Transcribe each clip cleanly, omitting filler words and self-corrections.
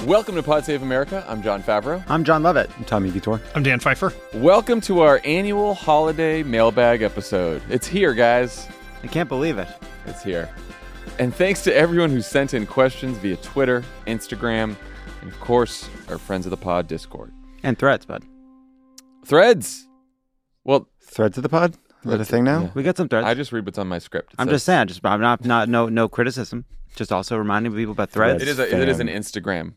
Welcome to Pod Save America. I'm John Favreau. I'm John Lovett. I'm Tommy Vitor. I'm Dan Pfeiffer. Welcome to our annual holiday mailbag episode. It's here, guys. I can't believe it. It's here. And thanks to everyone who sent in questions via Twitter, Instagram, and of course, our Friends of the Pod Discord. And Threads, bud. Threads. Well, Threads of the Pod? Is that a thing now? Yeah. We got some Threads. I just read what's on my script. I'm just saying. I'm not no criticism. Just also reminding people about Threads. It is an Instagram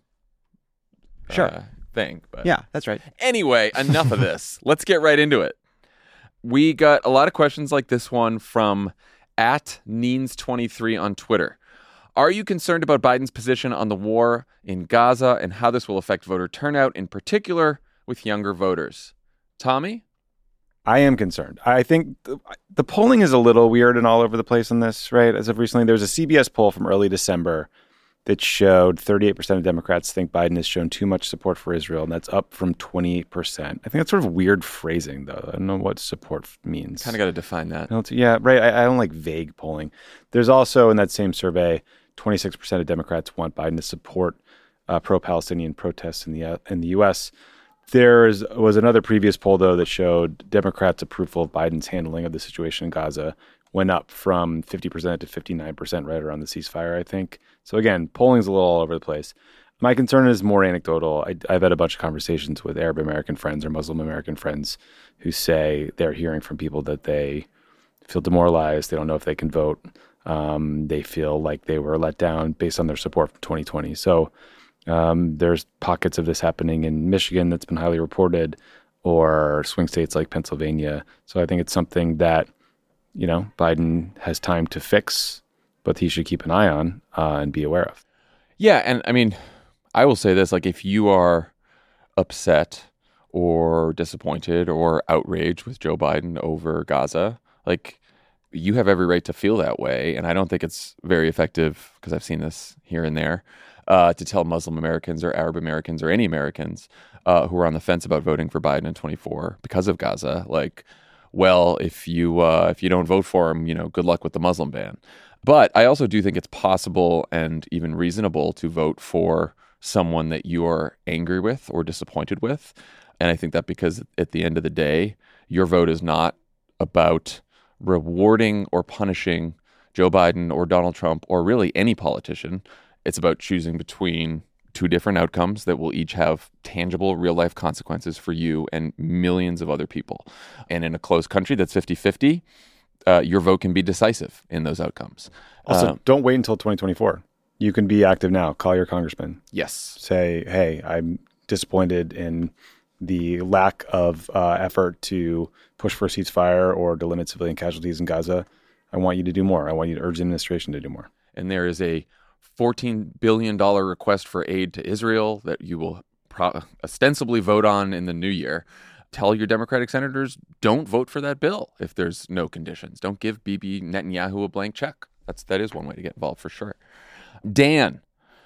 thing. But yeah, that's right. Anyway, enough of this. Let's get right into it. We got a lot of questions like this one from @Neens23 on Twitter. Are you concerned about Biden's position on the war in Gaza and how this will affect voter turnout, in particular with younger voters? Tommy? I am concerned. I think the polling is a little weird and all over the place on this, right? As of recently, there was a CBS poll from early December that showed 38% of Democrats think Biden has shown too much support for Israel, and that's up from 28%. I think that's sort of weird phrasing, though. I don't know what support means. Kind of got to define that. Yeah, right. I don't like vague polling. There's also, in that same survey, 26% of Democrats want Biden to support pro-Palestinian protests in the U.S. There was another previous poll, though, that showed Democrats' approval of Biden's handling of the situation in Gaza went up from 50% to 59% right around the ceasefire, I think. So again, polling's a little all over the place. My concern is more anecdotal. I've had a bunch of conversations with Arab American friends or Muslim American friends who say they're hearing from people that they feel demoralized. They don't know if they can vote. They feel like they were let down based on their support from 2020. So there's pockets of this happening in Michigan that's been highly reported, or swing states like Pennsylvania. So I think it's something that, Biden has time to fix, but he should keep an eye on and be aware of. Yeah, and I mean, I will say this, like if you are upset or disappointed or outraged with Joe Biden over Gaza, like you have every right to feel that way. And I don't think it's very effective, because I've seen this here and there, to tell Muslim Americans or Arab Americans or any Americans who are on the fence about voting for Biden in 2024 because of Gaza, like, well, if you don't vote for him, good luck with the Muslim ban. But I also do think it's possible and even reasonable to vote for someone that you are angry with or disappointed with. And I think that because at the end of the day, your vote is not about rewarding or punishing Joe Biden or Donald Trump or really any politician. It's about choosing between two different outcomes that will each have tangible real-life consequences for you and millions of other people. And in a closed country that's 50-50, your vote can be decisive in those outcomes. Also, don't wait until 2024. You can be active now. Call your congressman. Yes. Say, hey, I'm disappointed in the lack of effort to push for a ceasefire or to limit civilian casualties in Gaza. I want you to do more. I want you to urge the administration to do more. And there is a $14 billion request for aid to Israel that you will ostensibly vote on in the new year. Tell your Democratic senators, don't vote for that bill if there's no conditions. Don't give Bibi Netanyahu a blank check. That is one way to get involved for sure. Dan,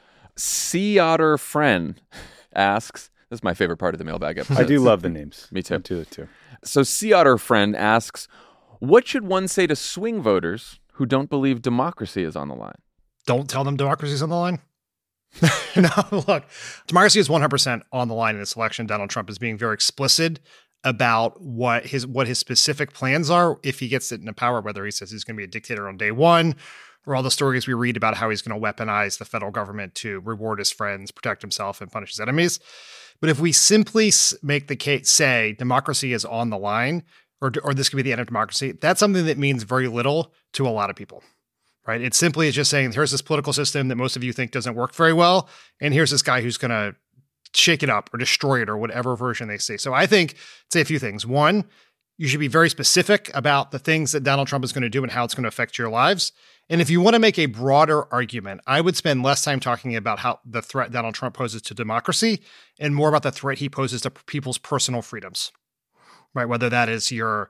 Sea Otter Friend asks, this is my favorite part of the mailbag episode. I do love the names. Me too. I do too. So Sea Otter Friend asks, what should one say to swing voters who don't believe democracy is on the line? Don't tell them democracy is on the line. No, look, democracy is 100% on the line in this election. Donald Trump is being very explicit about what his specific plans are if he gets into power, whether he says he's going to be a dictator on day one, or all the stories we read about how he's going to weaponize the federal government to reward his friends, protect himself, and punish his enemies. But if we simply make the case, say democracy is on the line, or this could be the end of democracy, that's something that means very little to a lot of people. Right? It simply is just saying, here's this political system that most of you think doesn't work very well, and here's this guy who's going to shake it up or destroy it or whatever version they say. So I think, say a few things. One, you should be very specific about the things that Donald Trump is going to do and how it's going to affect your lives. And if you want to make a broader argument, I would spend less time talking about how the threat Donald Trump poses to democracy and more about the threat he poses to people's personal freedoms, right? Whether that is your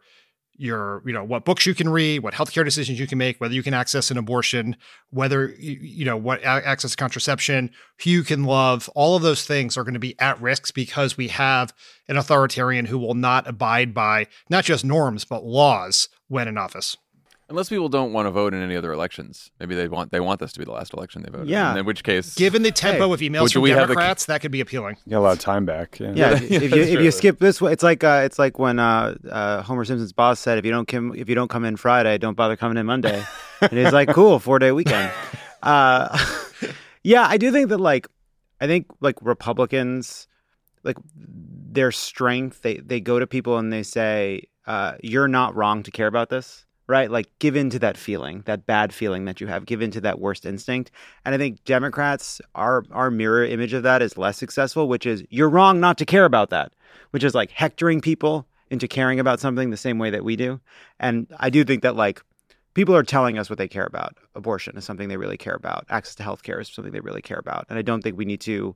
what books you can read, what healthcare decisions you can make, whether you can access an abortion, whether, what access to contraception, who you can love, all of those things are going to be at risk because we have an authoritarian who will not abide by not just norms, but laws when in office. Unless people don't want to vote in any other elections. Maybe they want this to be the last election they voted. Yeah. And in which case, Given the tempo of emails But do from we have the- Democrats, that could be appealing. You got a lot of time back. Yeah. Yeah, Yeah, if that's you true. skip this one, it's like when Homer Simpson's boss said, if you don't come in Friday, don't bother coming in Monday. And he's like, cool, 4-day weekend. Yeah, I do think that I think Republicans, their strength, they go to people and they say, you're not wrong to care about this. Right? Give in to that feeling, that bad feeling that you have, give in to that worst instinct. And I think Democrats, our mirror image of that is less successful, which is you're wrong not to care about that, which is hectoring people into caring about something the same way that we do. And I do think that people are telling us what they care about. Abortion is something they really care about. Access to healthcare is something they really care about. And I don't think we need to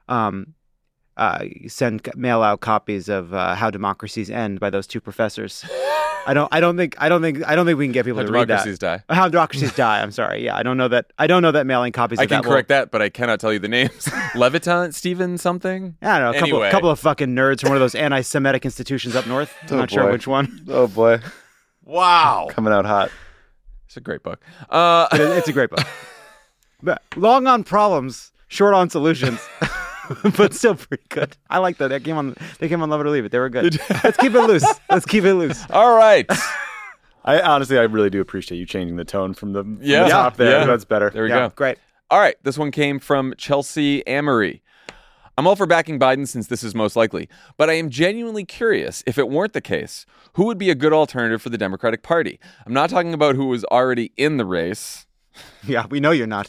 mail out copies of How Democracies End by those two professors. I don't think we can get people How to read that. Democracies Die. How Democracies Die. I'm sorry. Yeah, I don't know that mailing copies I of can that correct that, but I cannot tell you the names. Leviton, Stephen something? I don't know, Anyway. a couple of fucking nerds from one of those anti-Semitic institutions up north. I'm Oh, not sure boy. which one. Oh boy, Wow. coming out hot. It's a great book. It's a great book. But long on problems, short on solutions. But still pretty good. I like that. They came on Love It or Leave It. They were good. Let's keep it loose. All right. I really do appreciate you changing the tone from the Yeah. top there. Yeah. That's better. There we Yeah, go. great. All right. This one came from Chelsea Amory. I'm all for backing Biden since this is most likely, but I am genuinely curious if it weren't the case, who would be a good alternative for the Democratic Party? I'm not talking about who was already in the race, Yeah, we know you're not.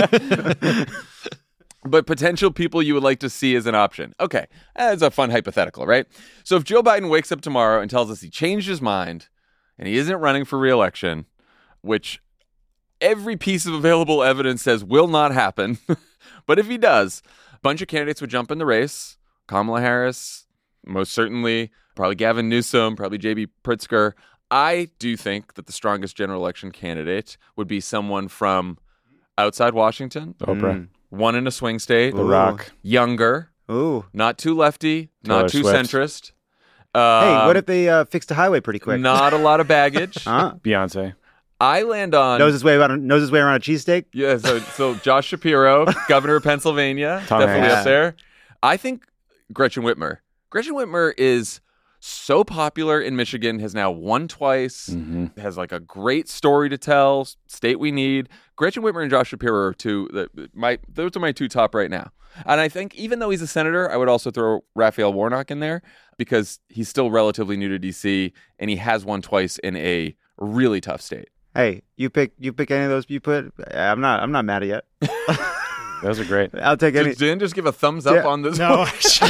but potential people you would like to see as an option. Okay, that's a fun hypothetical, right? So if Joe Biden wakes up tomorrow and tells us he changed his mind and he isn't running for re-election, which every piece of available evidence says will not happen, but if he does, a bunch of candidates would jump in the race. Kamala Harris, most certainly, probably Gavin Newsom, probably J.B. Pritzker. I do think that the strongest general election candidate would be someone from outside Washington, Oprah, one in a swing state, The Rock. younger, Ooh. not too lefty, not too Taylor Swift. centrist. Hey, what if they fixed the highway pretty quick? Not a lot of baggage. Huh? Beyonce. I land on Knows his way around a cheesesteak? yeah. So Josh Shapiro, governor of Pennsylvania, Tom definitely Hanks. up there. I think Gretchen Whitmer. Gretchen Whitmer is so popular in Michigan, has now won twice, has a great story to tell, state we need. Gretchen Whitmer and Josh Shapiro are those are my two top right now. And I think even though he's a senator, I would also throw Raphael Warnock in there because he's still relatively new to DC and he has won twice in a really tough state. Hey, you pick any of those you put. I'm not mad at you. Those are great. I'll take any. Did Dan just give a thumbs up Yeah. on this? No, I'm just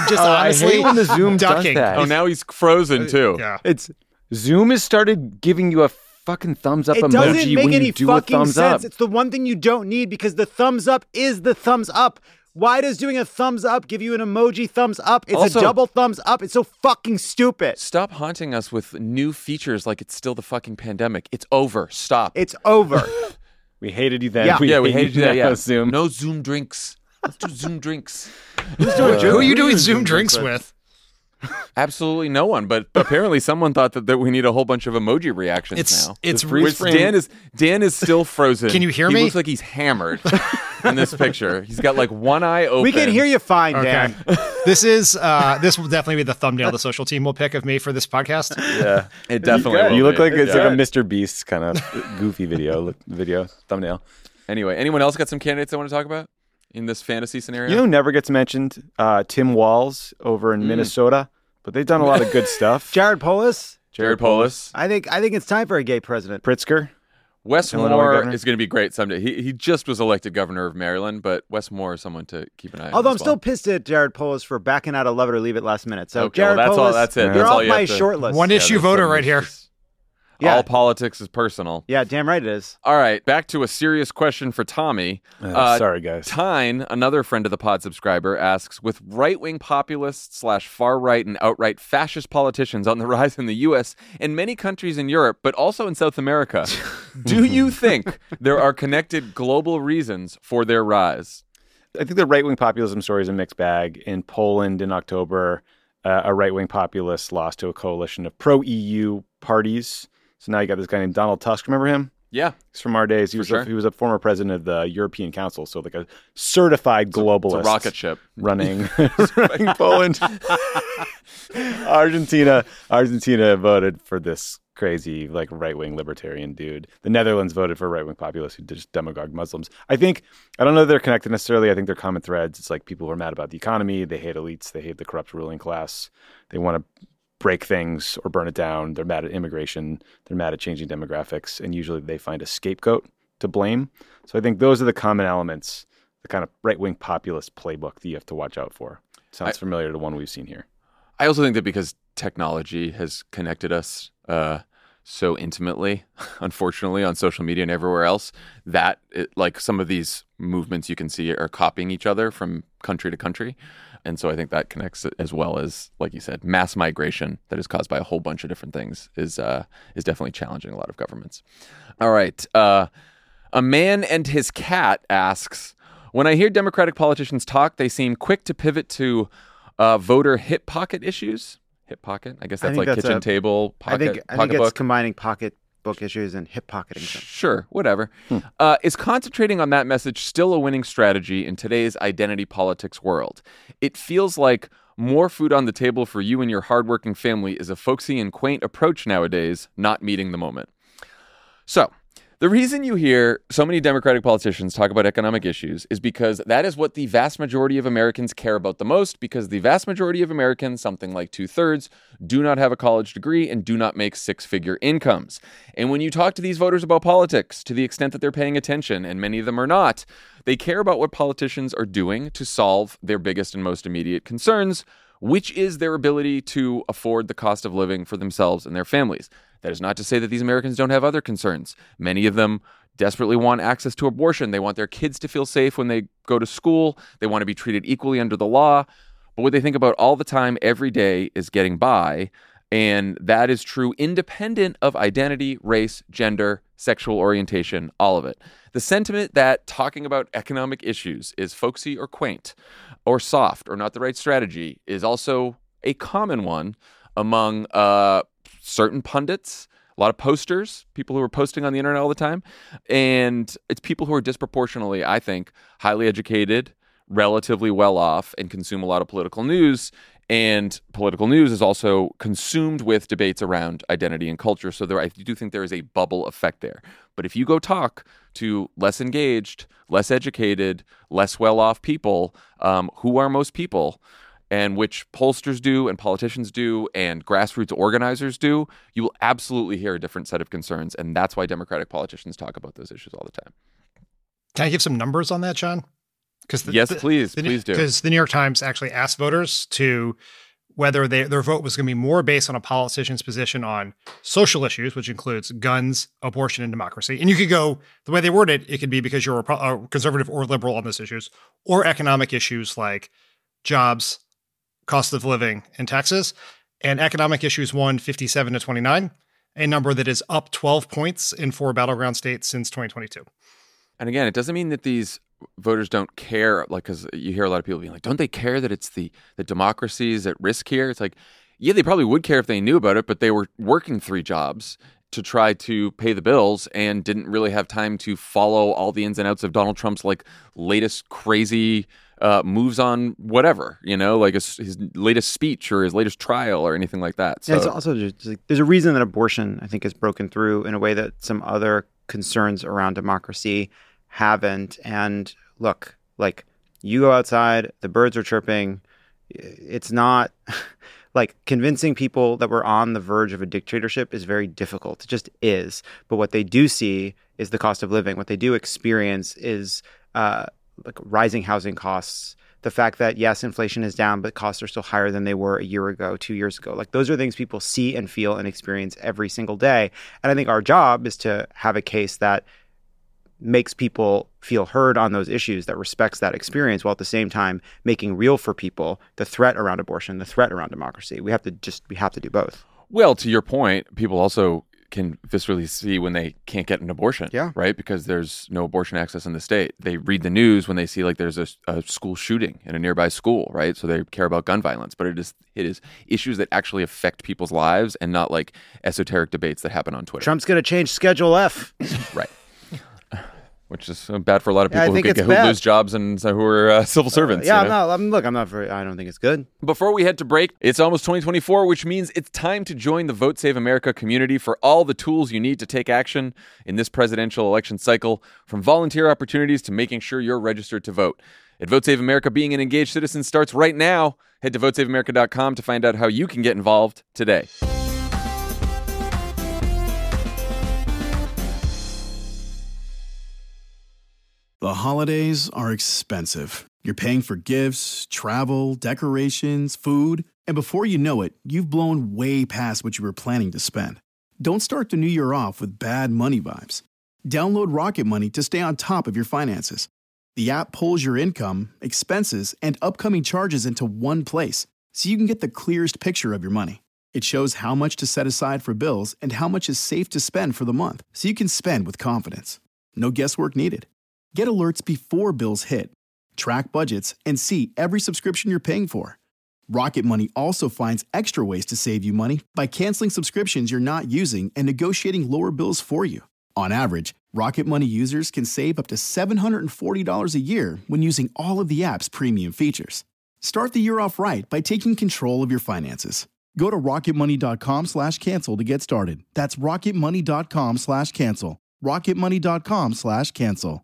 I honestly hate when the Zoom does ducking. that. Oh, now he's frozen too. Yeah. It's Zoom has started giving you a fucking thumbs up it emoji doesn't make when any you do fucking a thumbs sense. up. It's the one thing you don't need because the thumbs up is the thumbs up. Why does doing a thumbs up give you an emoji thumbs up? It's Also- a double thumbs up. It's so fucking stupid. Stop haunting us with new features like it's still the fucking pandemic. It's over. Stop. It's over. We hated you then. Yeah. yeah, we hated that. now, Yeah, Zoom. No Zoom drinks. Let's do Zoom drinks. Who are you doing Zoom drinks with? Absolutely no one. But apparently someone thought that we need a whole bunch of emoji reactions now. It's Which frame- Dan is still frozen. Can you hear he me? looks like he's hammered in this picture. He's got one eye open. We can hear you fine, okay. Dan. This will definitely be the thumbnail the social team will pick of me for this podcast. Yeah. It definitely. will You look be. like it's Yeah. like a Mr. Beast kind of goofy video thumbnail. Anyway, anyone else got some candidates I want to talk about in this fantasy scenario? You know, who never gets mentioned. Tim Walz over in Minnesota, but they've done a lot of good stuff. Jared Polis. Jared Polis. I think it's time for a gay president. Pritzker. Wes Illinois Moore governor? is going to be great someday. He just was elected governor of Maryland, but Wes Moore is someone to keep an eye on. Although I'm as still well. pissed at Jared Polis for backing out of Love It or Leave It last minute. So Okay, well, Jared that's all- Polis, that's it. You're That's all off you my have to- short list. One issue there's voter some right here. issues. Yeah. All politics is personal. Yeah, damn right it is. All right, back to a serious question for Tommy. Sorry, guys. Tyne, another friend of the pod subscriber, asks, with right-wing populists / far-right and outright fascist politicians on the rise in the U.S. and many countries in Europe, but also in South America, do you think there are connected global reasons for their rise? I think the right-wing populism story is a mixed bag. In Poland in October, a right-wing populist lost to a coalition of pro-EU parties So now you got this guy named Donald Tusk. Remember him? Yeah. He's from our days. He was sure. he was a former president of the European Council, so like a certified globalist. It's a rocket ship. Running Poland. Argentina voted for this crazy like right-wing libertarian dude. The Netherlands voted for right-wing populists who just demagogue Muslims. I don't know if they're connected necessarily. I think they're common threads. It's like people who are mad about the economy. They hate elites. They hate the corrupt ruling class. They want to break things or burn it down. They're mad at immigration. They're mad at changing demographics. And usually they find a scapegoat to blame. So I think those are the common elements, the kind of right-wing populist playbook that you have to watch out for. Sounds familiar to one we've seen here. I also think that because technology has connected us so intimately, unfortunately, on social media and everywhere else, that like some of these movements you can see are copying each other from country to country. And so I think that connects as well as, like you said, mass migration that is caused by a whole bunch of different things is definitely challenging a lot of governments. All right. A man and his cat asks, when I hear Democratic politicians talk, they seem quick to pivot to voter hip pocket issues. Hip pocket? I guess that's like kitchen table, pocket, I think it's book. combining pocketbook issues and hip pocketing them. Sure, whatever. Is concentrating on that message still a winning strategy in today's identity politics world? It feels like more food on the table for you and your hardworking family is a folksy and quaint approach nowadays, not meeting the moment. So, the reason you hear so many Democratic politicians talk about economic issues is because that is what the vast majority of Americans care about the most, because the vast majority of Americans, something like 2/3, do not have a college degree and do not make six-figure incomes. And when you talk to these voters about politics, to the extent that they're paying attention, and many of them are not, they care about what politicians are doing to solve their biggest and most immediate concerns, which is their ability to afford the cost of living for themselves and their families. That is not to say that these Americans don't have other concerns. Many of them desperately want access to abortion. They want their kids to feel safe when they go to school. They want to be treated equally under the law. But what they think about all the time, every day, is getting by. And that is true independent of identity, race, gender, sexual orientation, all of it. The sentiment that talking about economic issues is folksy or quaint or soft or not the right strategy is also a common one among certain pundits, a lot of posters, people who are posting on the internet all the time. And it's people who are disproportionately, I think, highly educated, relatively well off, and consume a lot of political news. And political news is also consumed with debates around identity and culture. So I do think there is a bubble effect there. But if you go talk to less engaged, less educated, less well-off people, who are most people, and which pollsters do and politicians do and grassroots organizers do, you will absolutely hear a different set of concerns. And that's why Democratic politicians talk about those issues all the time. Can I give some numbers on that, John? Yes, please do. Because the New York Times actually asked voters to whether their vote was going to be more based on a politician's position on social issues, which includes guns, abortion, and democracy. And you could go, the way they word it, it could be because you're a conservative or liberal on those issues, or economic issues like jobs, cost of living, and taxes. And economic issues won 57-29, a number that is up 12 points in 4 battleground states since 2022. And again, it doesn't mean that these voters don't care, like, because you hear a lot of people being like, don't they care that it's the democracy is at risk here? It's like, yeah, they probably would care if they knew about it, but they were working 3 jobs to try to pay the bills and didn't really have time to follow all the ins and outs of Donald Trump's like latest crazy moves on whatever, like his latest speech or his latest trial or anything like that. So it's also just like, there's a reason that abortion, I think, has broken through in a way that some other concerns around democracy haven't. And look, like, you go outside, the birds are chirping. It's not like convincing people that we're on the verge of a dictatorship is very difficult. It just is. But what they do see is the cost of living. What they do experience is like rising housing costs. The fact that, yes, inflation is down, but costs are still higher than they were a year ago, 2 years ago. Like, those are things people see and feel and experience every single day. And I think our job is to have a case that makes people feel heard on those issues, that respects that experience, while at the same time making real for people the threat around abortion, the threat around democracy. We have to do both. Well, to your point, people also can viscerally see when they can't get an abortion, Yeah. right? Because there's no abortion access in the state. They read the news when they see like there's a school shooting in a nearby school, right? So they care about gun violence, but it is issues that actually affect people's lives and not like esoteric debates that happen on Twitter. Trump's going to change Schedule F. Right. Which is bad for a lot of Yeah, I people think it's who bad. lose jobs and who are civil servants. Yeah, you know? I'm not very, I don't think it's good. Before we head to break, it's almost 2024, which means it's time to join the Vote Save America community for all the tools you need to take action in this presidential election cycle, from volunteer opportunities to making sure you're registered to vote. At Vote Save America, being an engaged citizen starts right now. Head to votesaveamerica.com to find out how you can get involved today. The holidays are expensive. You're paying for gifts, travel, decorations, food, and before you know it, you've blown way past what you were planning to spend. Don't start the new year off with bad money vibes. Download Rocket Money to stay on top of your finances. The app pulls your income, expenses, and upcoming charges into one place, so you can get the clearest picture of your money. It shows how much to set aside for bills and how much is safe to spend for the month, so you can spend with confidence. No guesswork needed. Get alerts before bills hit. Track budgets and see every subscription you're paying for. Rocket Money also finds extra ways to save you money by canceling subscriptions you're not using and negotiating lower bills for you. On average, Rocket Money users can save up to $740 a year when using all of the app's premium features. Start the year off right by taking control of your finances. Go to rocketmoney.com/cancel to get started. That's rocketmoney.com/cancel. rocketmoney.com/cancel.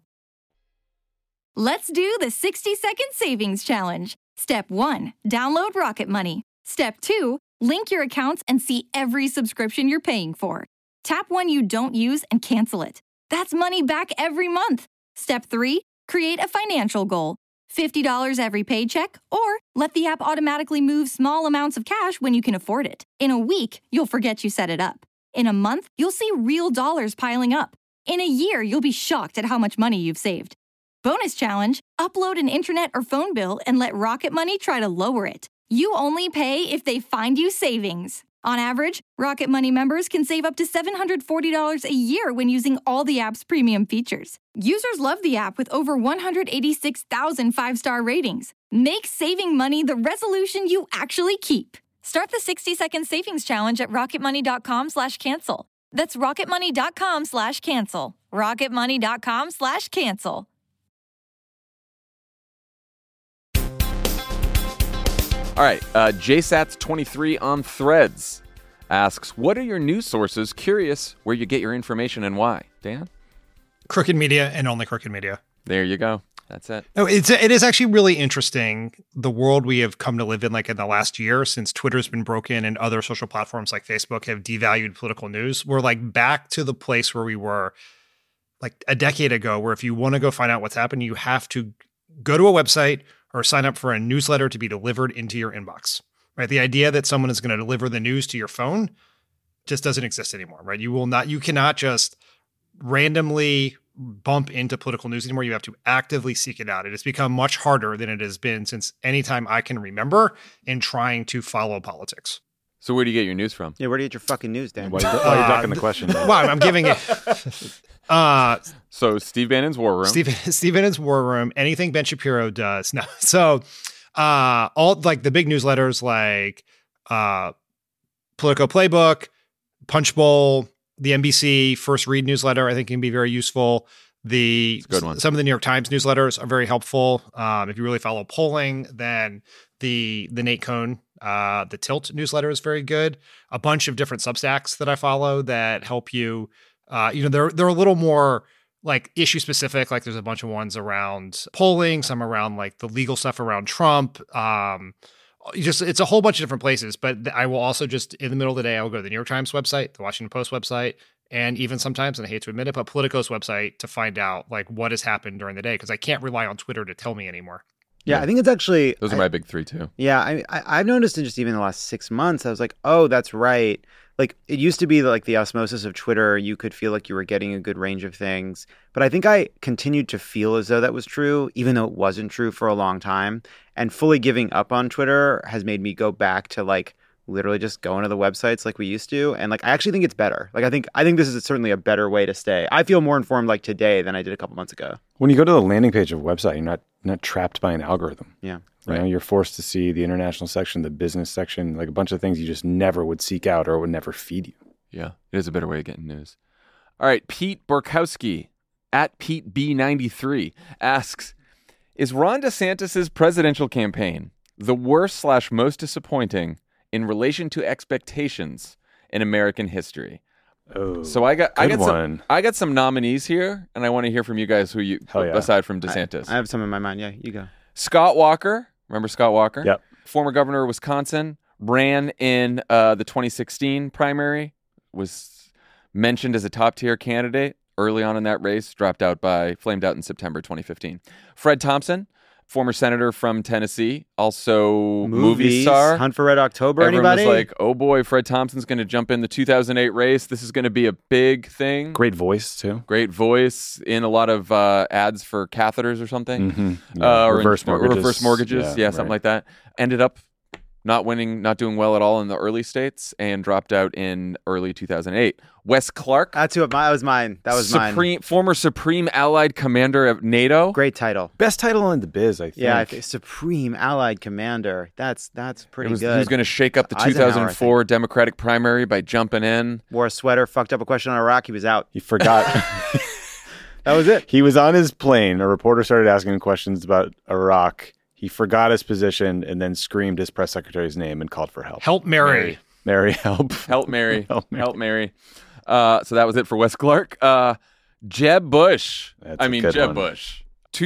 Let's do the 60-second savings challenge. Step 1, download Rocket Money. Step 2, link your accounts and see every subscription you're paying for. Tap one you don't use and cancel it. That's money back every month. Step 3, create a financial goal. $50 every paycheck, or let the app automatically move small amounts of cash when you can afford it. In a week, you'll forget you set it up. In a month, you'll see real dollars piling up. In a year, you'll be shocked at how much money you've saved. Bonus challenge, upload an internet or phone bill and let Rocket Money try to lower it. You only pay if they find you savings. On average, Rocket Money members can save up to $740 a year when using all the app's premium features. Users love the app with over 186,000 5-star ratings. Make saving money the resolution you actually keep. Start the 60-second savings challenge at rocketmoney.com/cancel. That's rocketmoney.com/cancel. rocketmoney.com/cancel. All right, JSATS23 on Threads asks, what are your news sources? Curious where you get your information and why. Dan? Crooked Media and only Crooked Media. There you go. That's it. No, it is actually really interesting, the world we have come to live in, like in the last year, since Twitter's been broken and other social platforms like Facebook have devalued political news. We're like back to the place where we were like a decade ago, where if you want to go find out what's happened, you have to go to a website or sign up for a newsletter to be delivered into your inbox, right? The idea that someone is going to deliver the news to your phone just doesn't exist anymore, right? You cannot just randomly bump into political news anymore. You have to actively seek it out. It has become much harder than it has been since any time I can remember in trying to follow politics. So where do you get your news from? Yeah, where do you get your fucking news, Dan? Why are you ducking the question? Well, I'm giving it. So Steve Bannon's War Room. Steve Bannon's War Room. Anything Ben Shapiro does. No. So all like the big newsletters like Politico Playbook, Punch Bowl, the NBC First Read newsletter, I think can be very useful. It's a good one. Some of the New York Times newsletters are very helpful. If you really follow polling, then the Nate Cohn, the Tilt newsletter is very good. A bunch of different Substacks that I follow that help you. They're a little more like issue specific. Like there's a bunch of ones around polling, some around like the legal stuff around Trump. It's a whole bunch of different places. But I will also just in the middle of the day, I will go to the New York Times website, the Washington Post website, and even sometimes, and I hate to admit it, but Politico's website to find out like what has happened during the day, because I can't rely on Twitter to tell me anymore. Yeah, I think it's actually... Those are my big three, too. Yeah, I've noticed in just even the last 6 months, I was like, oh, that's right. Like, it used to be like the osmosis of Twitter. You could feel like you were getting a good range of things. But I think I continued to feel as though that was true, even though it wasn't true for a long time. And fully giving up on Twitter has made me go back to, like, literally just going to the websites like we used to. And like, I actually think it's better. Like, I think this is certainly a better way to stay. I feel more informed like today than I did a couple months ago. When you go to the landing page of a website, you're not trapped by an algorithm. Yeah. You know, you're forced to see the international section, the business section, like a bunch of things you just never would seek out or would never feed you. Yeah, it is a better way of getting news. All right, Pete Borkowski at PeteB93 asks, is Ron DeSantis' presidential campaign the worst/most disappointing in relation to expectations in American history? Oh, So I got one. some nominees here, and I want to hear from you guys who you Hell yeah. aside from DeSantis. I have some in my mind. Yeah, you go. Scott Walker, remember Scott Walker? Yep. Former governor of Wisconsin, ran in the 2016 primary, was mentioned as a top-tier candidate early on in that race, flamed out in September 2015. Fred Thompson, former senator from Tennessee, also movie Movies, star. Hunt for Red October. Everyone Anybody? was like, oh boy, Fred Thompson's going to jump in the 2008 race. This is going to be a big thing. Great voice, too. Great voice in a lot of ads for catheters or something. Mm-hmm. Yeah. Or reverse mortgages. Reverse mortgages. Yeah, something like that. Ended up not winning, not doing well at all in the early states, and dropped out in early 2008. Wes Clark. That's who. That was mine. That was mine. Former Supreme Allied Commander of NATO. Great title. Best title in the biz, I think. Yeah, Supreme Allied Commander. That's pretty good. He was going to shake up the Eisenhower, 2004 Democratic primary by jumping in. Wore a sweater, fucked up a question on Iraq. He was out. He forgot. That was it. He was on his plane. A reporter started asking him questions about Iraq. He forgot his position and then screamed his press secretary's name and called for help. Help Mary. Mary, help. Help Mary. Help Mary. Help Mary. So that was it for Wes Clark. Jeb Bush. Good Jeb one. Bush.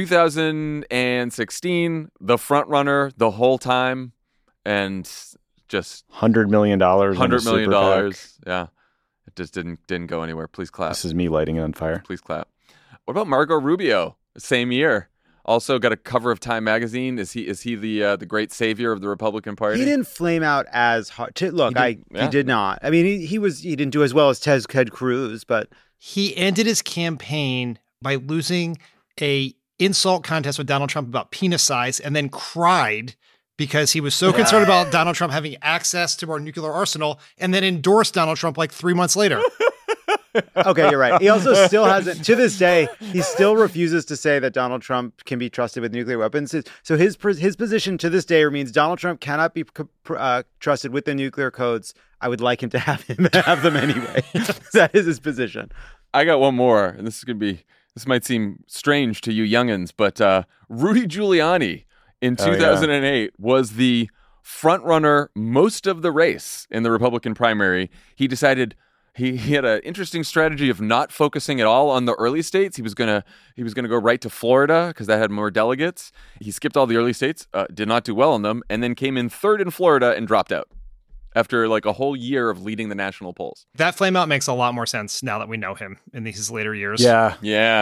2016, the front runner the whole time, and just $100 million. $100 million. Yeah. It just didn't go anywhere. Please clap. This is me lighting it on fire. Please clap. What about Marco Rubio? Same year. Also got a cover of Time magazine. Is he the great savior of the Republican Party? He didn't flame out as hard. He did not. I mean, he didn't do as well as Ted Cruz, but He ended his campaign by losing a insult contest with Donald Trump about penis size, and then cried because he was so concerned about Donald Trump having access to our nuclear arsenal, and then endorsed Donald Trump like 3 months later. okay, you're right. He also still hasn't, to this day, he still refuses to say that Donald Trump can be trusted with nuclear weapons. So his position to this day remains Donald Trump cannot be trusted with the nuclear codes. I would like him to have them anyway. That is his position. I got one more, and this might seem strange to you youngins, but Rudy Giuliani in 2008 was the front runner most of the race in the Republican primary. He decided he had an interesting strategy of not focusing at all on the early states. He was gonna go right to Florida because that had more delegates. He skipped all the early states, did not do well on them, and then came in third in Florida and dropped out after like a whole year of leading the national polls. That flame out makes a lot more sense now that we know him in his later years. Yeah.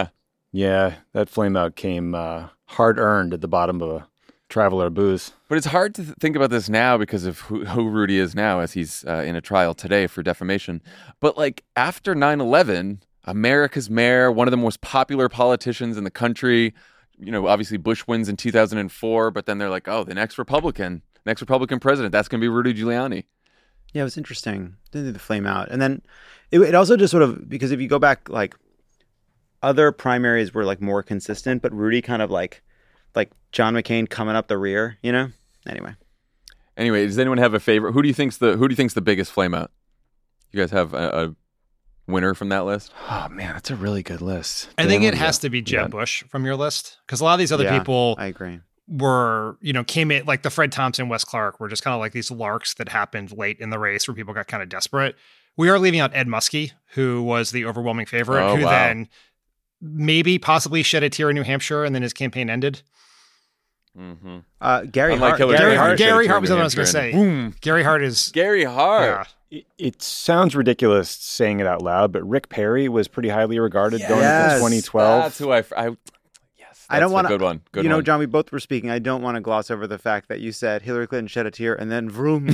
That flame out came hard earned at the bottom of a traveler of booze. But it's hard to think about this now because of who Rudy is now, as he's in a trial today for defamation. But like after 9/11, America's mayor, one of the most popular politicians in the country, obviously Bush wins in 2004, but then they're like, oh, the next Republican president, that's going to be Rudy Giuliani. Yeah, it was interesting. Didn't do the flame out. And then it also just sort of, because if you go back, like other primaries were like more consistent, but Rudy kind of like John McCain coming up the rear, Anyway, does anyone have a favorite? Who do you think's the biggest flame out? You guys have a winner from that list? Oh man, that's a really good list. I think it has to be Jeb Bush from your list, because a lot of these other people, I agree, were, came in like the Fred Thompson, Wes Clark were just kind of like these larks that happened late in the race where people got kind of desperate. We are leaving out Ed Muskie, who was the overwhelming favorite, then maybe possibly shed a tear in New Hampshire, and then his campaign ended. Mm-hmm. Gary Hart. Gary Hart was what I was going to say. Boom. Gary Hart is... Gary Hart. Yeah. It sounds ridiculous saying it out loud, but Rick Perry was pretty highly regarded going into 2012. That's who yes. I don't want to. Good one. Good one. John, we both were speaking. I don't want to gloss over the fact that you said Hillary Clinton shed a tear and then vroom.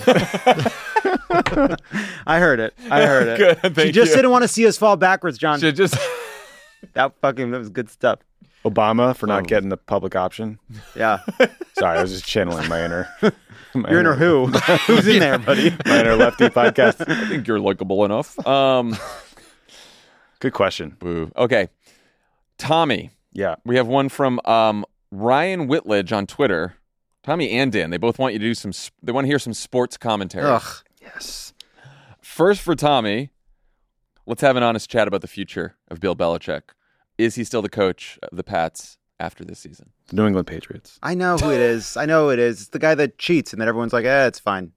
I heard it. Good, She just didn't want to see us fall backwards, John. Should just. That was good stuff. Obama for not getting the public option. Yeah. Sorry, I was just channeling my inner. Your inner who? Who's in there, buddy? My inner lefty podcast. I think you're likable enough. Good question. Boo. Okay. Tommy. Yeah. We have one from Ryan Whitledge on Twitter. Tommy and Dan, they both want you to do they want to hear some sports commentary. Ugh. Yes. First for Tommy, let's have an honest chat about the future of Bill Belichick. Is he still the coach of the Pats after this season? The New England Patriots. I know who it is. It's the guy that cheats, and then everyone's like, it's fine.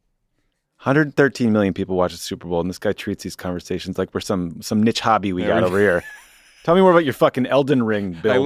113 million people watch the Super Bowl, and this guy treats these conversations like we're some niche hobby we got over here. Tell me more about your fucking Elden Ring build.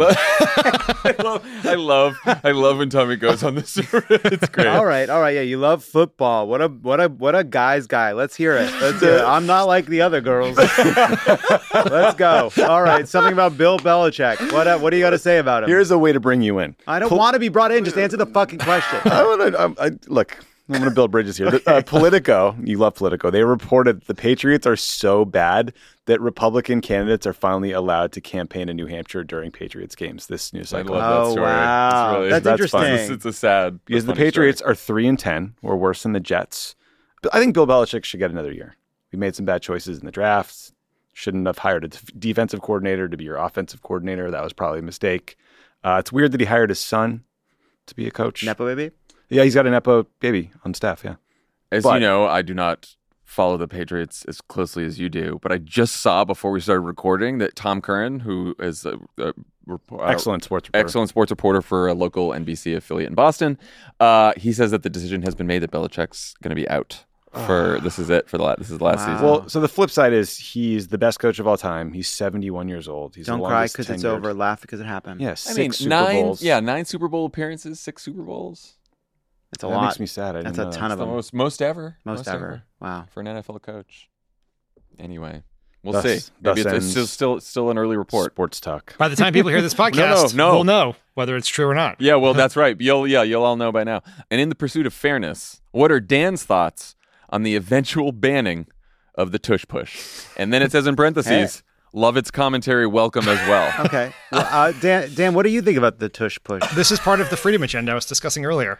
I love when Tommy goes on this. It's great. All right. Yeah, you love football. What a guy's guy. Let's hear it. I'm not like the other girls. Let's go. All right. Something about Bill Belichick. What do you got to say about him? Here's a way to bring you in. I don't want to be brought in. Just answer the fucking question. Look, I'm going to build bridges here. Politico, you love Politico. They reported the Patriots are so bad that Republican candidates are finally allowed to campaign in New Hampshire during Patriots games this new cycle. I love that story. Wow. That's interesting. Fun. It's a sad. Because the Patriots are 3-10. We're worse than the Jets. But I think Bill Belichick should get another year. We made some bad choices in the drafts. Shouldn't have hired a defensive coordinator to be your offensive coordinator. That was probably a mistake. It's weird that he hired his son to be a coach. Nepo baby? Yeah, he's got a Nepo baby on staff, yeah. As you know, I do not follow the Patriots as closely as you do, but I just saw before we started recording that Tom Curran, who is a excellent sports reporter for a local NBC affiliate in Boston, he says that the decision has been made that Belichick's going to be out for this is the last season. Well, so the flip side is he's the best coach of all time. He's 71 years old. He's Don't cry because it's over. Laugh because it happened. Yeah, six Super nine Bowls. Yeah, 9 Super Bowl appearances, 6 Super Bowls. It's a that lot. Makes me sad. That's a ton of them. Most ever. Most ever. Wow. For an NFL coach. Anyway, we'll Thus see. Maybe it's still an early report. Sports talk. By the time people hear this podcast, we'll know whether it's true or not. Yeah, well, that's right. You'll all know by now. And in the pursuit of fairness, what are Dan's thoughts on the eventual banning of the tush push? And then it says in parentheses, love its commentary, welcome as well. Okay. Well, Dan, what do you think about the tush push? This is part of the freedom agenda I was discussing earlier.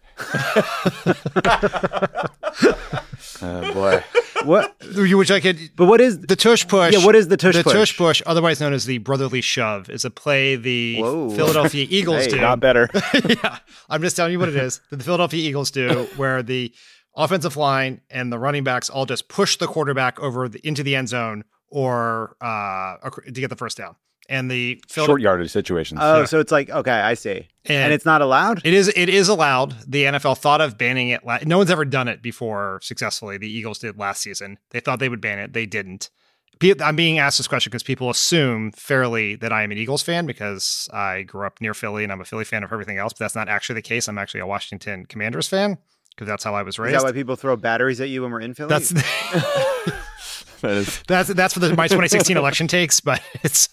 Oh, boy. What? Which I could. But what is the tush push? Yeah, what is the tush push? The tush push, otherwise known as the brotherly shove, is a play the Philadelphia Eagles do. Not better. Yeah, I'm just telling you what it is. That the Philadelphia Eagles do, where the offensive line and the running backs all just push the quarterback into the end zone or to get the first down. And the short yardage situations. Oh, so it's like, okay, I see. And it's not allowed? It is allowed. The NFL thought of banning it. No one's ever done it before successfully. The Eagles did last season. They thought they would ban it. They didn't. I'm being asked this question because people assume fairly that I am an Eagles fan because I grew up near Philly and I'm a Philly fan of everything else, but that's not actually the case. I'm actually a Washington Commanders fan because that's how I was raised. Is that why people throw batteries at you when we're in Philly? That's for my 2016 election takes, but it's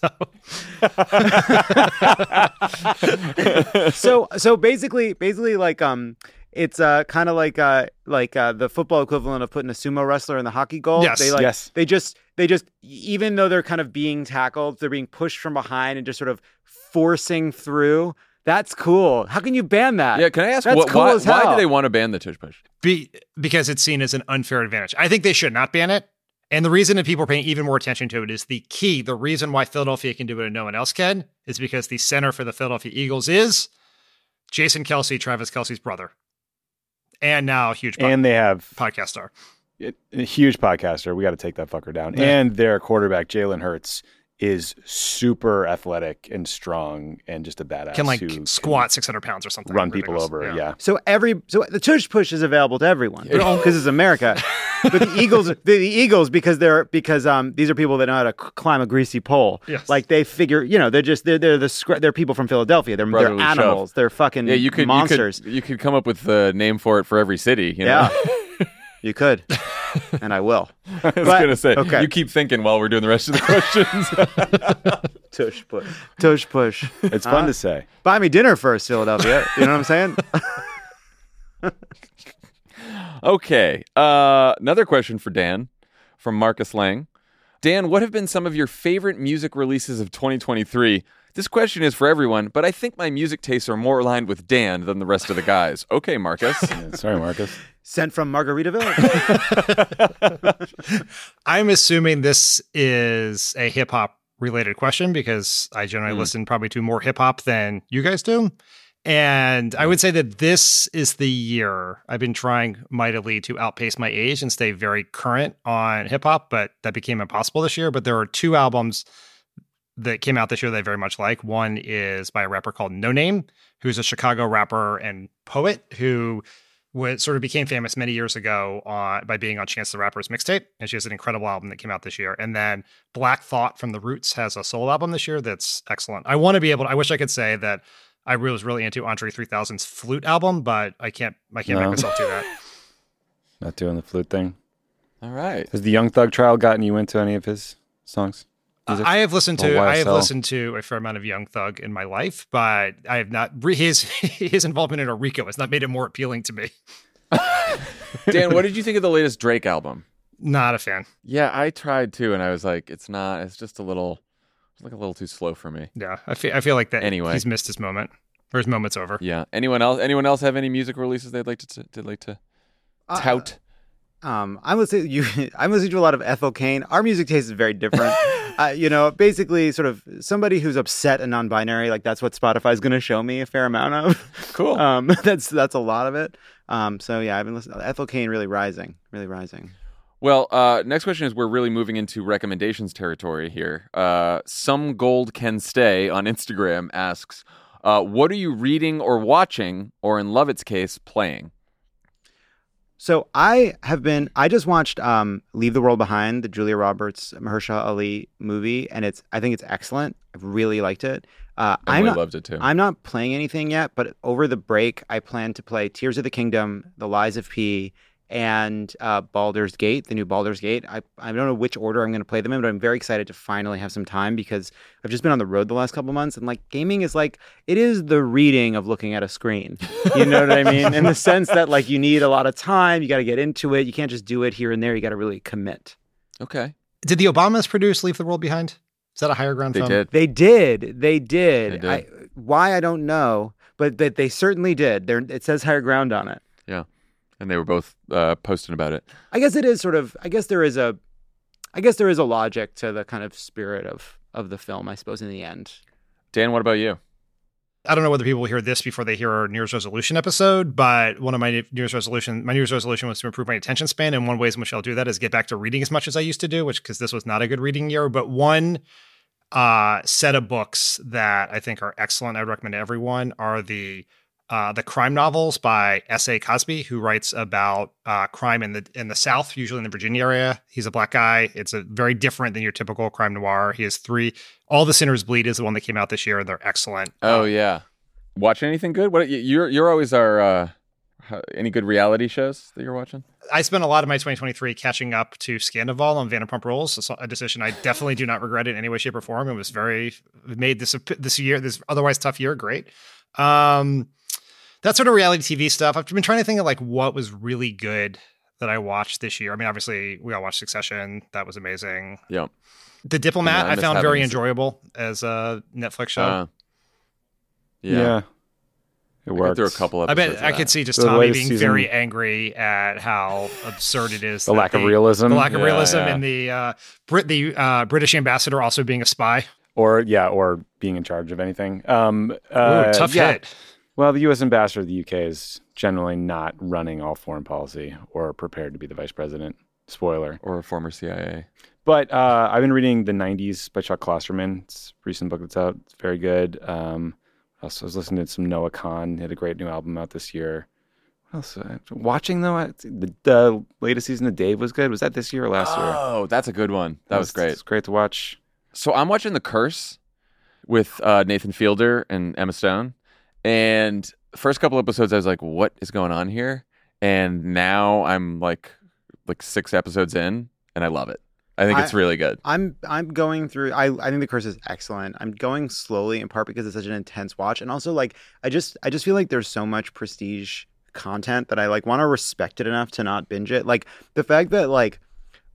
so basically like it's kind of like the football equivalent of putting a sumo wrestler in the hockey goal. Yes. They just even though they're kind of being tackled, they're being pushed from behind and just sort of forcing through. That's cool. How can you ban that? Yeah, can I ask why do they want to ban the tush push? Because it's seen as an unfair advantage. I think they should not ban it. And the reason that people are paying even more attention to it is the reason why Philadelphia can do it and no one else can is because the center for the Philadelphia Eagles is Jason Kelce, Travis Kelce's brother. And now a huge and they have podcast star. A huge podcaster. We got to take that fucker down. Yeah. And their quarterback, Jalen Hurts, is super athletic and strong and just a badass. Can squat 600 pounds or something. Run people over, yeah. So the tush push is available to everyone because it's America. But the Eagles, because these are people that know how to climb a greasy pole. Yes. Like they figure, they're people from Philadelphia. They're animals. Shove. They're fucking monsters. You could come up with the name for it for every city. You know? Yeah, you could, and I will. I was going to say, you keep thinking while we're doing the rest of the questions. Tush push. It's fun to say. Buy me dinner first, Philadelphia. You know what I'm saying? Okay. Another question for Dan from Marcus Lang. Dan, what have been some of your favorite music releases of 2023? This question is for everyone, but I think my music tastes are more aligned with Dan than the rest of the guys. Okay, Marcus. Sorry, Marcus. Sent from Margaritaville. I'm assuming this is a hip hop related question because I generally listen probably to more hip hop than you guys do. And I would say that this is the year I've been trying mightily to outpace my age and stay very current on hip hop, but that became impossible this year. But there are two albums that came out this year that I very much like. One is by a rapper called No Name, who's a Chicago rapper and poet who sort of became famous many years ago by being on Chance the Rapper's mixtape. And she has an incredible album that came out this year. And then Black Thought from The Roots has a solo album this year that's excellent. I wish I could say that I was really into Andre 3000's Flute album, but I can't make myself do that. Not doing the flute thing. All right. Has the Young Thug trial gotten you into any of his songs? I have listened Or to a fair amount of Young Thug in my life, but I have not. His involvement in Orico has not made it more appealing to me. Dan, what did you think of the latest Drake album? Not a fan. Yeah, I tried too, and I was like, it's just a little too slow for me. Yeah, I feel like that. Anyway, he's missed his moment, or his moment's over. Yeah. Anyone else have any music releases they'd like to tout? I'm listening to a lot of Ethel Cain. Our music taste is very different. Basically sort of somebody who's upset and non-binary, like that's what Spotify's going to show me a fair amount of. Cool. That's a lot of it. So yeah, I've been listening to Ethel Cain, really rising. Well, next question is we're really moving into recommendations territory here. Some Gold Can Stay on Instagram asks, what are you reading or watching, or in Lovett's case, playing? So I just watched Leave the World Behind, the Julia Roberts, Mahershala Ali movie, and I think it's excellent. I really liked it. I loved it too. I'm not playing anything yet, but over the break, I plan to play Tears of the Kingdom, The Lies of P, and Baldur's Gate, the new Baldur's Gate. I don't know which order I'm going to play them in, but I'm very excited to finally have some time because I've just been on the road the last couple of months, and like gaming is like, it is the reading of looking at a screen. You know what I mean? In the sense that like you need a lot of time, you got to get into it. You can't just do it here and there. You got to really commit. Okay. Did the Obamas produce Leave the World Behind? Is that a higher ground film? They did. Why, I don't know, but they certainly did. It says higher ground on it. Yeah. And they were both posting about it. I guess it is sort of. I guess there is a logic to the kind of spirit of the film, I suppose, in the end. Dan, what about you? I don't know whether people will hear this before they hear our New Year's resolution episode, but one of my New Year's resolution was to improve my attention span, and one way in which I'll do that is get back to reading as much as I used to do, because this was not a good reading year. But one set of books that I think are excellent, I would recommend to everyone, are the crime novels by S.A. Cosby, who writes about crime in the South, usually in the Virginia area. He's a black guy. It's a very different than your typical crime noir. He has 3. All the Sinners Bleed is the one that came out this year, and they're excellent. Oh yeah, watching anything good? What you're always our any good reality shows that you're watching? I spent a lot of my 2023 catching up to Scandival on Vanderpump Rules, a decision I definitely do not regret in any way, shape, or form. It made this otherwise tough year great. That sort of reality TV stuff. I've been trying to think of like what was really good that I watched this year. I mean, obviously we all watched Succession. That was amazing. Yeah. The Diplomat I found very enjoyable as a Netflix show. Yeah. It worked. Through a couple I episodes. bet I could see just The Tommy latest being season- very angry at how absurd it is. The that lack of realism. The lack of Yeah, realism yeah. and the British ambassador also being a spy. Or being in charge of anything. Tough hit. Well, the U.S. ambassador of the U.K. is generally not running all foreign policy or prepared to be the vice president. Spoiler. Or a former CIA. But I've been reading The 90s by Chuck Klosterman. It's a recent book that's out. It's very good. Also, I was listening to some Noah Kahn. He had a great new album out this year. What else? Watching, though, the latest season of Dave was good. Was that this year or last year? Oh, that's a good one. That was great. It's great to watch. So I'm watching The Curse with Nathan Fielder and Emma Stone. And the first couple episodes, I was like, what is going on here? And now I'm like 6 episodes in, and I love it. I think it's really good. I'm going through. I think The Curse is excellent. I'm going slowly, in part because it's such an intense watch, and also like I just feel like there's so much prestige content that I want to respect it enough to not binge it. Like the fact that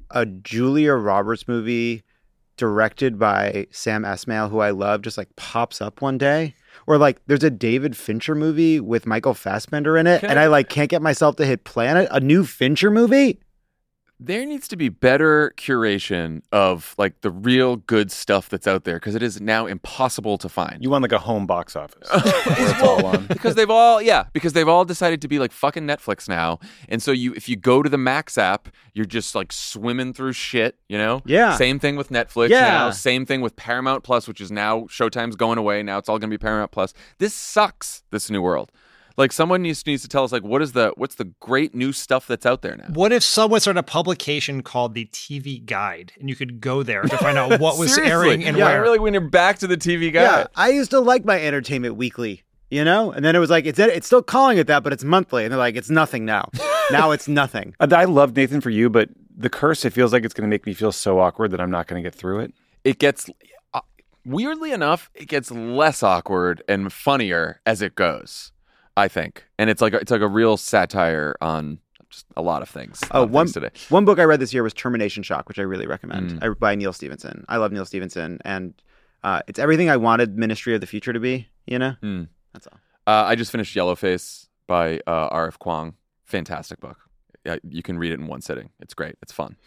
a Julia Roberts movie directed by Sam Esmail, who I love, just like pops up one day. Or like there's a David Fincher movie with Michael Fassbender in it, and I like can't get myself to hit play on it. A new Fincher movie? There needs to be better curation of like the real good stuff that's out there because it is now impossible to find. You want like a home box office where it's all on. because they've all decided to be like fucking Netflix now. And so if you go to the Max app, you're just like swimming through shit, you know? Yeah. Same thing with Netflix now. Same thing with Paramount Plus, which is now Showtime's going away. Now it's all going to be Paramount Plus. This sucks, this new world. Like someone needs to tell us like what's the great new stuff that's out there now? What if someone started a publication called the TV Guide and you could go there to find out what was airing and where? Really, when you're back to the TV Guide. Yeah, I used to like my Entertainment Weekly, you know? And then it was like, it's still calling it that, but it's monthly. And they're like, it's nothing now. Now it's nothing. I love Nathan for You, but the curse, it feels like it's going to make me feel so awkward that I'm not going to get through it. It gets, weirdly enough, it gets less awkward and funnier as it goes. I think, and it's like a real satire on just a lot of things. Today. One book I read this year was Termination Shock, which I really recommend. By Neil Stephenson. I love Neil Stephenson, and it's everything I wanted Ministry of the Future to be. You know, that's all. I just finished Yellowface by R.F. Kuang. Fantastic book. You can read it in one sitting. It's great. It's fun.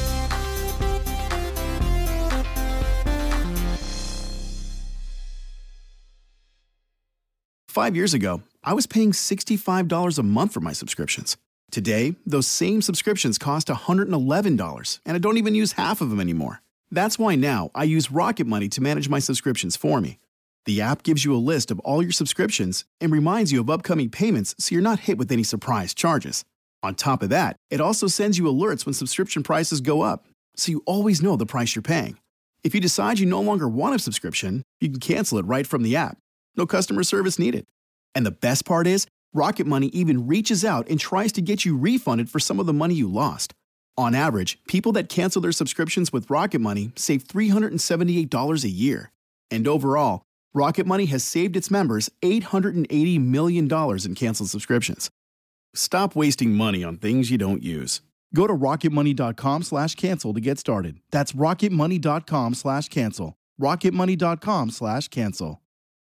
5 years ago, I was paying $65 a month for my subscriptions. Today, those same subscriptions cost $111, and I don't even use half of them anymore. That's why now I use Rocket Money to manage my subscriptions for me. The app gives you a list of all your subscriptions and reminds you of upcoming payments so you're not hit with any surprise charges. On top of that, it also sends you alerts when subscription prices go up, so you always know the price you're paying. If you decide you no longer want a subscription, you can cancel it right from the app. No customer service needed. And the best part is, Rocket Money even reaches out and tries to get you refunded for some of the money you lost. On average, people that cancel their subscriptions with Rocket Money save $378 a year. And overall, Rocket Money has saved its members $880 million in canceled subscriptions. Stop wasting money on things you don't use. Go to rocketmoney.com/cancel to get started. That's rocketmoney.com/cancel. rocketmoney.com/cancel.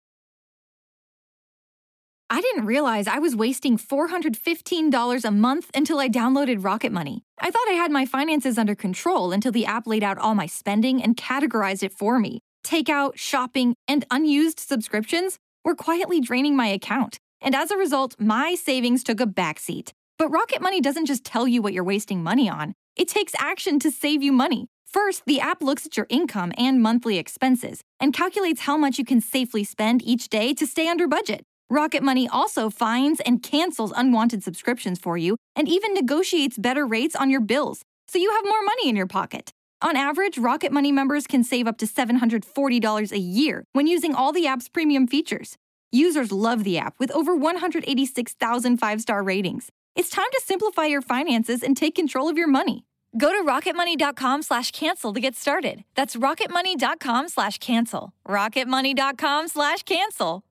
I didn't realize I was wasting $415 a month until I downloaded Rocket Money. I thought I had my finances under control until the app laid out all my spending and categorized it for me. Takeout, shopping, and unused subscriptions were quietly draining my account. And as a result, my savings took a backseat. But Rocket Money doesn't just tell you what you're wasting money on. It takes action to save you money. First, the app looks at your income and monthly expenses and calculates how much you can safely spend each day to stay under budget. Rocket Money also finds and cancels unwanted subscriptions for you and even negotiates better rates on your bills, so you have more money in your pocket. On average, Rocket Money members can save up to $740 a year when using all the app's premium features. Users love the app with over 186,000 five-star ratings. It's time to simplify your finances and take control of your money. Go to rocketmoney.com/cancel to get started. That's rocketmoney.com/cancel. rocketmoney.com/cancel.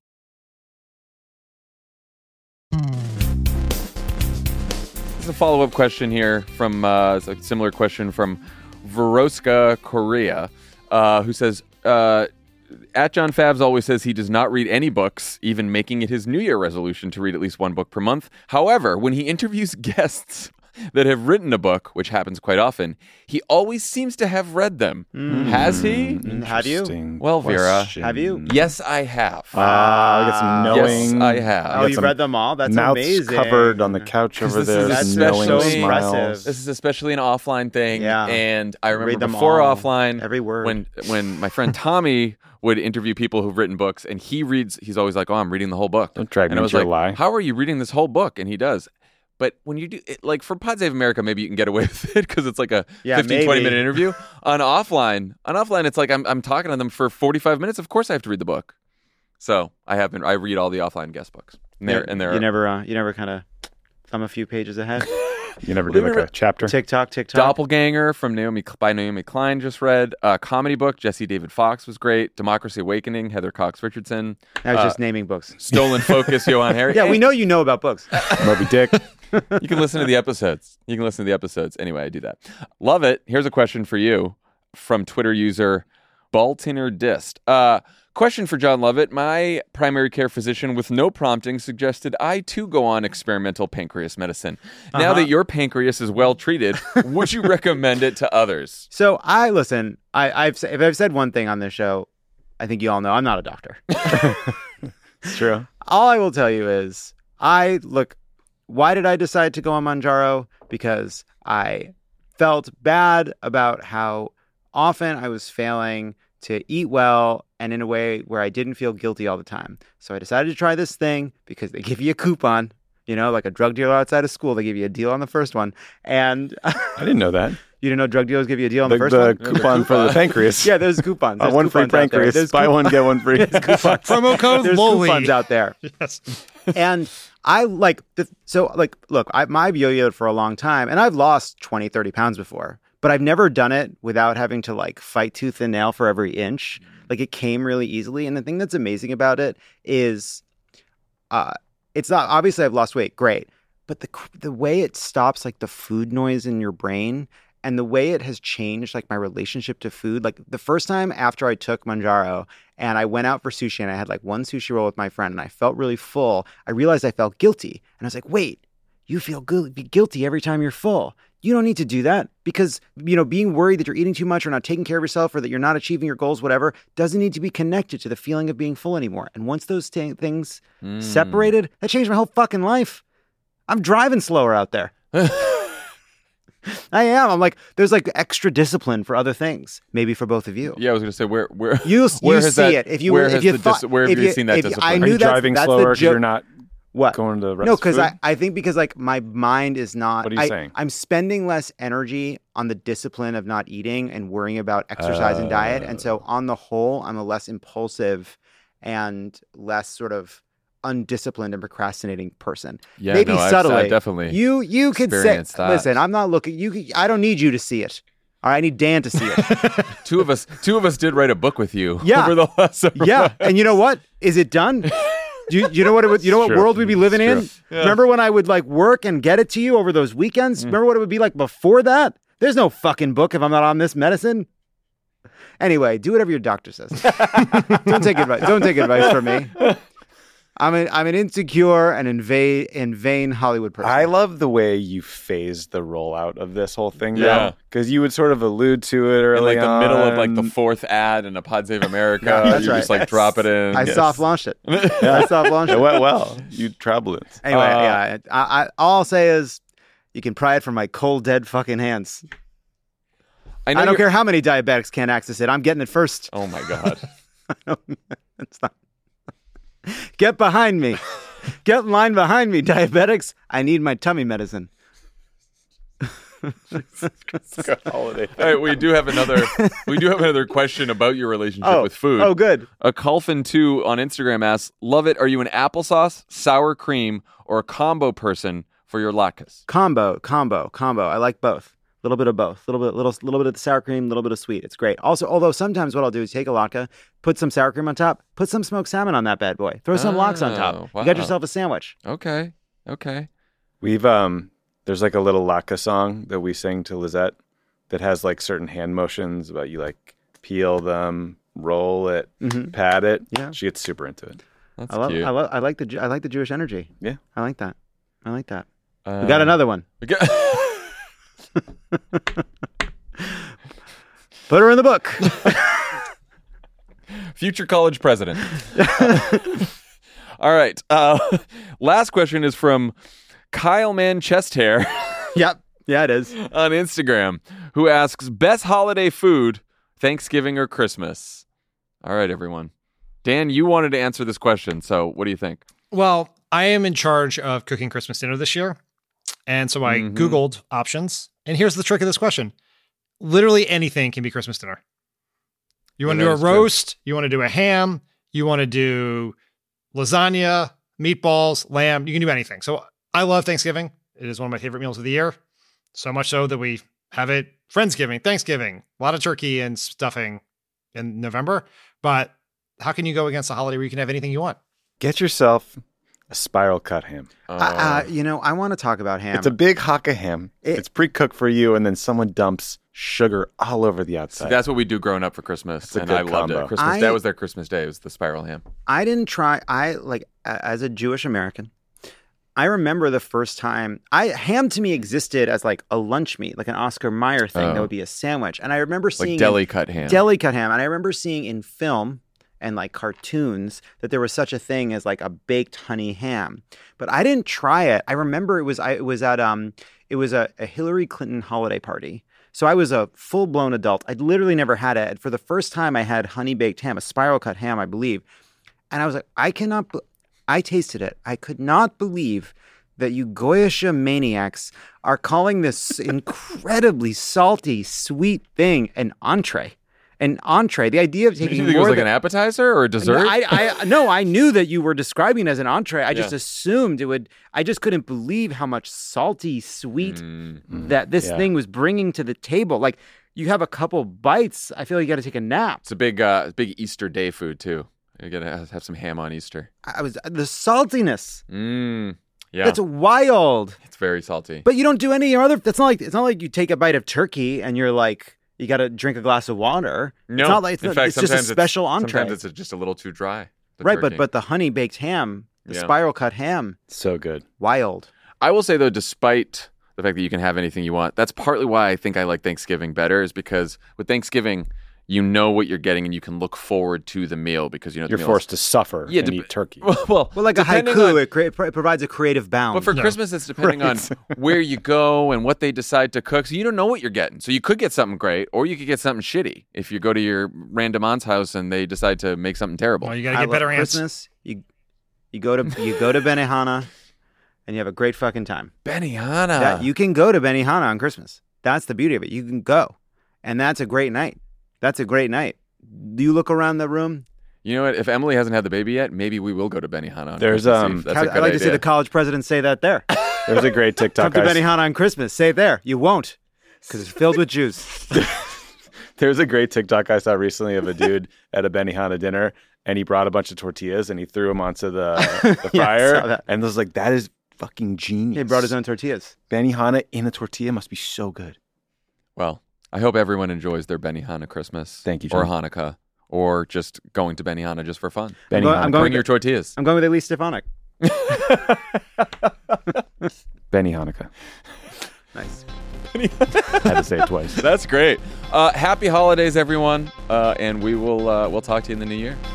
There's a follow-up question here from a similar question from Veroska Korea, who says, at John Favs always says he does not read any books, even making it his New Year resolution to read at least one book per month. However, when he interviews guests that have written a book, which happens quite often, he always seems to have read them. Has he? Have you? Well, Vera, have you? Yes, I have. I got some knowing. Yes, I have. Oh, you read them all? That's mouths amazing. covered on the couch over there. That's knowing so smiles. impressive. This is especially an offline thing. Yeah. And I remember Read them before all. offline, Every word. when my friend Tommy would interview people who've written books, and he's always like, oh, I'm reading the whole book. Don't drag and me I was into like, your lie. how are you reading this whole book? And he does. But when you do it, like for Pod Save America, maybe you can get away with it because it's like a 15, 20-minute interview. On offline, it's like I'm talking to them for 45 minutes. Of course I have to read the book. So I read all the offline guest books. And they're You never kind of thumb a few pages ahead? You never do like a chapter? TikTok. Doppelganger by Naomi Klein just read. Comedy book, Jesse David Fox was great. Democracy Awakening, Heather Cox Richardson. I was just naming books. Stolen Focus, Johan Harry. Yeah, we know you know about books. Moby Dick. You can listen to the episodes. Anyway, I do that. Love it. Here's a question for you from Twitter user Baltiner Dist. Question for John Lovett. My primary care physician, with no prompting, suggested I too go on experimental pancreas medicine. Now that your pancreas is well treated, would you recommend it to others? So if I've said one thing on this show, I think you all know I'm not a doctor. It's true. All I will tell you is, why did I decide to go on Mounjaro? Because I felt bad about how often I was failing to eat well and in a way where I didn't feel guilty all the time. So I decided to try this thing because they give you a coupon, like a drug dealer outside of school. They give you a deal on the first one. And I didn't know that. You didn't know drug dealers give you a deal on the first one? The coupon for the pancreas. Yeah, there's coupons. There's one free pancreas. Buy one, get one free. Promo code There's LOLLY. coupons out there. Yes. And I look, I've yo-yoed for a long time and I've lost 20, 30 pounds before, but I've never done it without having to fight tooth and nail for every inch. It came really easily. And the thing that's amazing about it is, it's not, obviously I've lost weight, great. But the way it stops the food noise in your brain and the way it has changed my relationship to food. The first time after I took Mounjaro and I went out for sushi and I had one sushi roll with my friend and I felt really full, I realized I felt guilty. And I was like, wait, you feel guilty every time you're full. You don't need to do that because, being worried that you're eating too much or not taking care of yourself or that you're not achieving your goals, whatever, doesn't need to be connected to the feeling of being full anymore. And once those things separated, that changed my whole fucking life. I'm driving slower out there. I am. I'm there's extra discipline for other things, maybe for both of you. Yeah, I was going to say where you where see has that, it. Where have you seen that discipline? I Are knew you driving that's slower the because you're not what? going to the rest No, of because food? I think because my mind is not. What are you saying? I'm spending less energy on the discipline of not eating and worrying about exercise and diet, and so on the whole, I'm a less impulsive and less sort of undisciplined and procrastinating person. Yeah, maybe subtly. I've definitely you could say, experienced that. listen, I'm not looking. I don't need you to see it. All right, I need Dan to see it. Two of us did write a book with you. Yeah. Over the last several months. And you know what? Is it done? You know what True. world we'd be living in? True. Yeah. Remember when I would work and get it to you over those weekends? Remember what it would be like before that? There's no fucking book if I'm not on this medicine. Anyway, do whatever your doctor says. Don't take advice from me. I'm an insecure and in vain Hollywood person. I love the way you phased the rollout of this whole thing. Yeah. Because you would sort of allude to it early In the on. middle of the fourth ad in a Pod Save America. That's you right. just I it in. I Yes. soft launched it. I soft launched It it. went well. You traveled it. Anyway, yeah. I all I'll say is you can pry it from my cold, dead fucking hands. I I don't care how many diabetics can't access it. I'm getting it first. Oh my God. It's not. Get behind me. Get in line behind me, diabetics. I need my tummy medicine. Holiday. All right, we do have another question about your relationship with food. Oh, good. A Culfin2 on Instagram asks, "Love it. Are you an applesauce, sour cream, or a combo person for your latkes?" Combo. I like both. A little bit of both. Little bit of the sour cream, a little bit of sweet. It's great. Also, although sometimes what I'll do is take a latke, put some sour cream on top, put some smoked salmon on that bad boy, throw some lox on top. Wow. You got yourself a sandwich. Okay. We've there's a little Laka song that we sing to Lizette that has certain hand motions about you peel them, roll it, pat it. Yeah. She gets super into it. That's I cute. like the Jewish energy. Yeah. I like that. We got another one. Put her in the book. Future college president. All right. Last question is from Kyle Man Chest Hair Yep. Yeah, it is. on Instagram, who asks, "Best holiday food, Thanksgiving or Christmas?" All right, everyone. Dan, you wanted to answer this question, so what do you think? Well, I am in charge of cooking Christmas dinner this year. And so I Googled options. And here's the trick of this question. Literally anything can be Christmas dinner. You want to do a roast, you want to do a ham, you want to do lasagna, meatballs, lamb, you can do anything. So I love Thanksgiving. It is one of my favorite meals of the year. So much so that we have it Friendsgiving, Thanksgiving, a lot of turkey and stuffing in November. But how can you go against a holiday where you can have anything you want? Get yourself a spiral cut ham. I want to talk about ham. It's a big hock of ham. It's pre-cooked for you, and then someone dumps sugar all over the outside. So that's what we do growing up for Christmas, and good I loved combo. it. That was their Christmas day. It was the spiral ham. I didn't try. As a Jewish American, I remember the first time ham to me existed as like a lunch meat, like an Oscar Mayer thing that would be a sandwich. And I remember seeing Like deli cut ham. Deli cut ham. And I remember seeing in film and like cartoons that there was such a thing as like a baked honey ham. But I didn't try it. I remember it was at a Hillary Clinton holiday party. So I was a full-blown adult. I'd literally never had it. For the first time, I had honey-baked ham, a spiral-cut ham, I believe. And I was like, I tasted it. I could not believe that you Goyish maniacs are calling this incredibly salty, sweet thing an entree. An entree. The idea of taking Did you think it was like an appetizer or a dessert? I knew that you were describing it as an entree. I just assumed it would. I just couldn't believe how much salty, sweet that this thing was bringing to the table. Like you have a couple bites, I feel like you got to take a nap. It's a big Easter day food too. You gotta have some ham on Easter. The saltiness. Yeah, That's wild. It's very salty. But you don't do any other. It's not like you take a bite of turkey and you're like, you got to drink a glass of water. No, it's not like in fact, it's just a special entree. Sometimes it's just a little too dry. Right, turkey. but the honey baked ham, the spiral cut ham, so good. Wild. I will say though, despite the fact that you can have anything you want, that's partly why I think I like Thanksgiving better. Is because with Thanksgiving, you know what you're getting and you can look forward to the meal because you know you're forced to suffer and eat turkey. Well, like a haiku, it provides a creative bound. But for Christmas, it's depending on where you go and what they decide to cook. So you don't know what you're getting. So you could get something great, or you could get something shitty if you go to your random aunt's house and they decide to make something terrible. Well, you got to get better Christmas, you go to Benihana, and you have a great fucking time. Benihana. You can go to Benihana on Christmas. That's the beauty of it. You can go, and that's a great night. That's a great night. Do you look around the room? You know what? If Emily hasn't had the baby yet, maybe we will go to Benihana on There's Christmas Eve. That's a good I'd like idea. to see the college president say that there. There's a great TikTok. Come to Benihana on Christmas. Say it there. You won't, because it's filled with Jews. There's a great TikTok I saw recently of a dude at a Benihana dinner, and he brought a bunch of tortillas and he threw them onto the fryer. I saw that. And I was like, that is fucking genius. He brought his own tortillas. Benihana in a tortilla must be so good. Well, I hope everyone enjoys their Benihana Christmas. Thank you, Or John. Hanukkah. Or just going to Benihana just for fun. Benihana. Bring your tortillas. I'm going with Elise Stefanik. Benihana. Nice. Had to say it twice. That's great. Happy holidays, everyone. And we'll talk to you in the new year.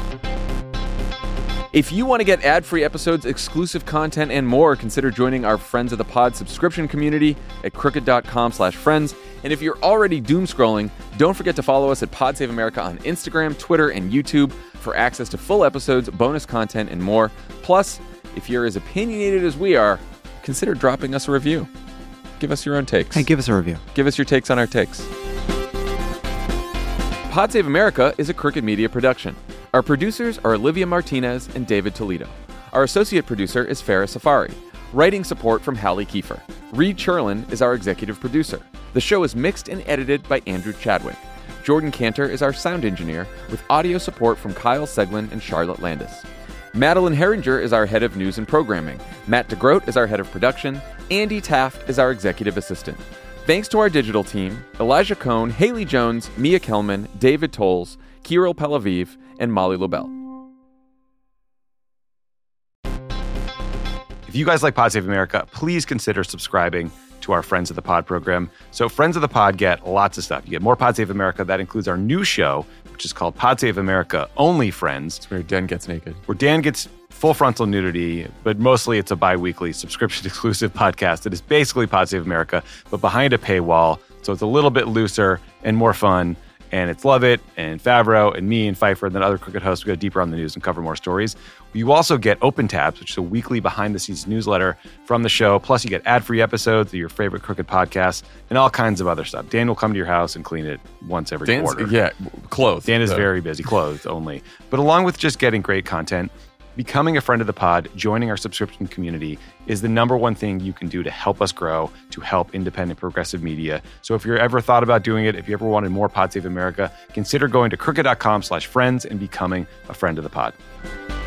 If you want to get ad-free episodes, exclusive content, and more, consider joining our Friends of the Pod subscription community at crooked.com/friends. And if you're already doom scrolling, don't forget to follow us at Pod Save America on Instagram, Twitter, and YouTube for access to full episodes, bonus content, and more. Plus, if you're as opinionated as we are, consider dropping us a review. Give us your own takes. Hey, give us a review. Give us your takes on our takes. Pod Save America is a Crooked Media production. Our producers are Olivia Martinez and David Toledo. Our associate producer is Farah Safari. Writing support from Hallie Kiefer. Reed Cherlin is our executive producer. The show is mixed and edited by Andrew Chadwick. Jordan Cantor is our sound engineer, with audio support from Kyle Seglin and Charlotte Landis. Madeline Herringer is our head of news and programming. Matt DeGroat is our head of production. Andy Taft is our executive assistant. Thanks to our digital team, Elijah Cohn, Haley Jones, Mia Kelman, David Tolles, Kirill Pelaviv, and Molly Lobel. If you guys like Pod Save America, please consider subscribing to our Friends of the Pod program. So Friends of the Pod get lots of stuff. You get more Pod Save America. That includes our new show, which is called Pod Save America Only Friends. It's where Dan gets naked. Where Dan gets full frontal nudity, but mostly it's a bi-weekly subscription-exclusive podcast that is basically Pod Save America, but behind a paywall. So it's a little bit looser and more fun. And it's Lovett and Favreau and me and Pfeiffer and then other Crooked hosts. We go deeper on the news and cover more stories. You also get Open Tabs, which is a weekly behind-the-scenes newsletter from the show. Plus, you get ad-free episodes of your favorite Crooked podcasts and all kinds of other stuff. Dan will come to your house and clean it once every quarter. Yeah, clothes. Dan is very busy, clothes only. But along with just getting great content, Becoming a friend of the pod, joining our subscription community, is the number one thing you can do to help us grow, to help independent progressive media. So if you're ever thought about doing it, if you ever wanted more Pod Save America, consider going to crooked.com/friends and becoming a friend of the pod.